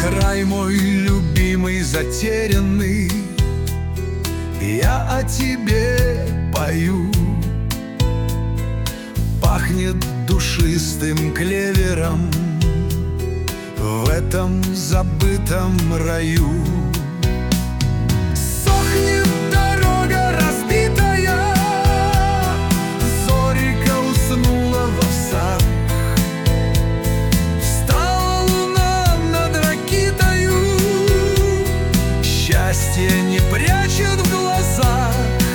Край мой любимый, затерянный, я о тебе пою. Пахнет душистым клевером в этом забытом раю. Сохнет дорога разбитая, зорька уснула в овсах. Встала луна над Ракитою, счастье не прячет в глазах.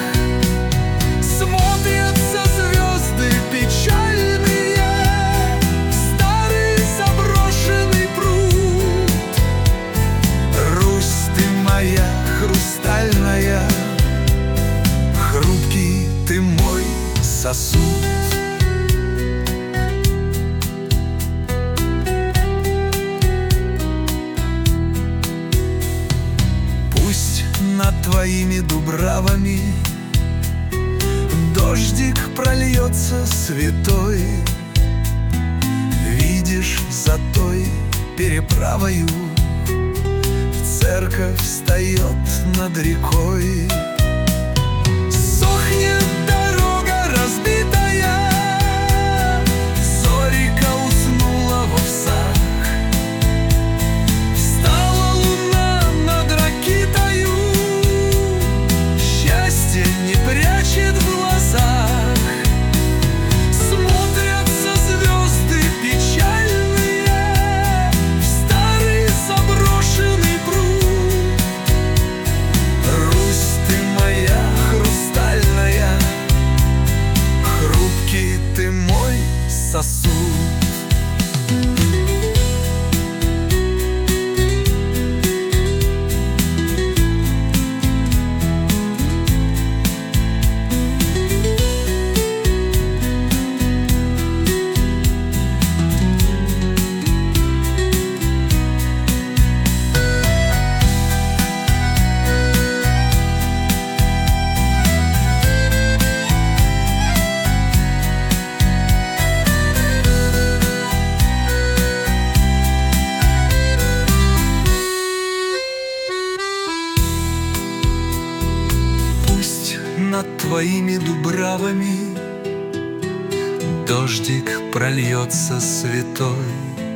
Смотрятся звезды печальные в старый заброшенный пруд. Русь, ты моя хрустальная, хрупкий ты мой сосуд. Пусть над твоими дубравами дождик прольется святой. Видишь, за той переправою церковь встает над рекой. Сохнет дорога разбитая, зорька уснула в овсах. Встала луна над Ракитою, счастье не прячет в глазах. Смотрятся звезды печальные в старый заброшенный пруд. Русь, ты моя хрустальная, хрупкий ты мой сосуд. Над твоими дубравами дождик прольется святой.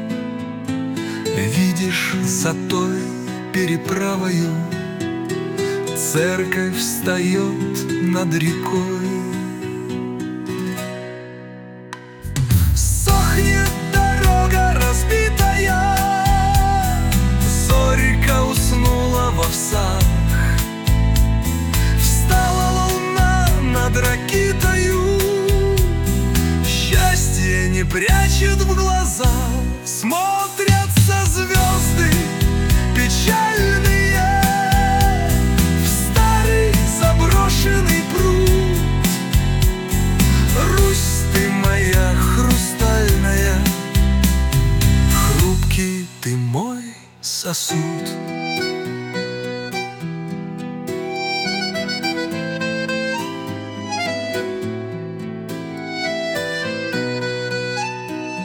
Видишь, за той переправою церковь встает над рекой. Сохнет дорога разбитая, зорька уснула в овсах. Над Ракитою счастье не прячет в глаза. Смотрятся звезды печальные в старый заброшенный пруд. Русь, ты моя хрустальная, хрупкий ты мой сосуд.